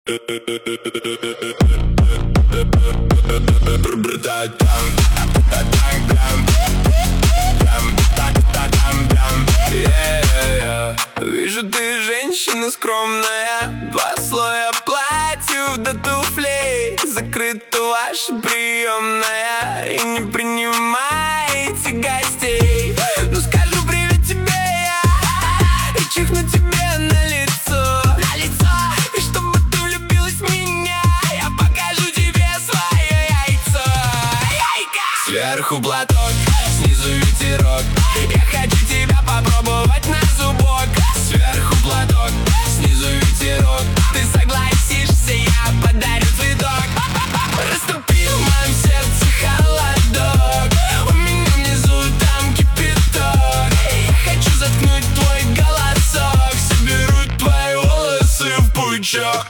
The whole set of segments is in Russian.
Вижу, ты женщина скромная, два слоя платьев до туфлей. Закрыта ваша приемная и не принимаете гостей. Ну скажу привет тебе я и чихну тебе на лицо. И чтобы ты влюбилась в меня, я покажу тебе свое яйцо. Сверху платок, снизу ветерок. Я хочу тебя попробовать на зубок. Сверху платок, снизу ветерок. Ты согласишься, я подарю цветок. Растопи в моем сердце холодок. У меня внизу там кипяток. Я хочу заткнуть твой голосок. Соберу твои волосы в пучок.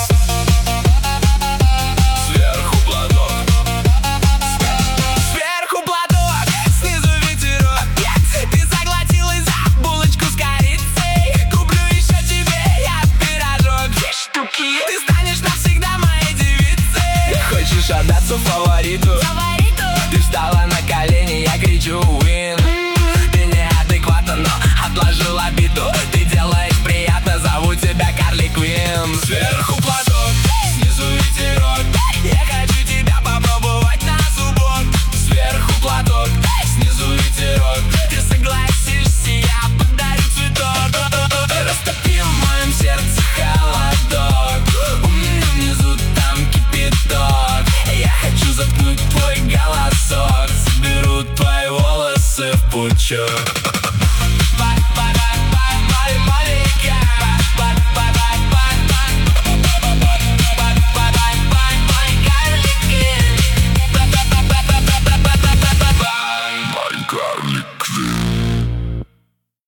Отдаться фавориту. Ты встала на колени, я кричу win. Ты неадекватна, но отложила обиду. Ты делаешь приятно, зову тебя Карли Квин. Сверху платок, снизу ветерок. Я хочу тебя попробовать на зубок. Сверху платок, снизу ветерок. Ты согласишься, я подарю цветок. Растопи в моем сердце холодок. У меня внизу там кипяток. Я хочу заткнуть твой голосок. Соберу твои волосы в пучок. Карли